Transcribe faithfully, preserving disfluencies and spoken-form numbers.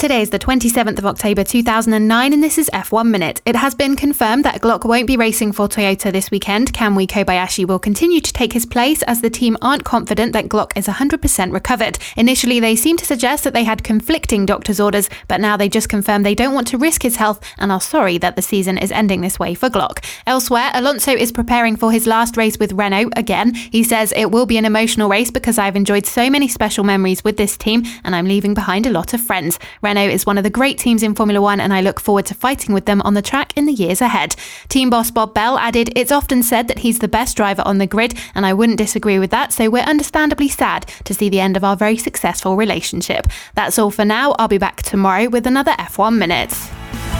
Today is the twenty-seventh of October two thousand nine and this is F one Minute. It has been confirmed that Glock won't be racing for Toyota this weekend. Kamui Kobayashi will continue to take his place as the team aren't confident that Glock is one hundred percent recovered. Initially they seemed to suggest that they had conflicting doctor's orders, but now they just confirmed they don't want to risk his health and are sorry that the season is ending this way for Glock. Elsewhere, Alonso is preparing for his last race with Renault again. He says, "It will be an emotional race because I've enjoyed so many special memories with this team and I'm leaving behind a lot of friends. Renault is one of the great teams in Formula One and I look forward to fighting with them on the track in the years ahead." Team boss Bob Bell added, "It's often said that he's the best driver on the grid and I wouldn't disagree with that, so we're understandably sad to see the end of our very successful relationship." That's all for now. I'll be back tomorrow with another F one Minute.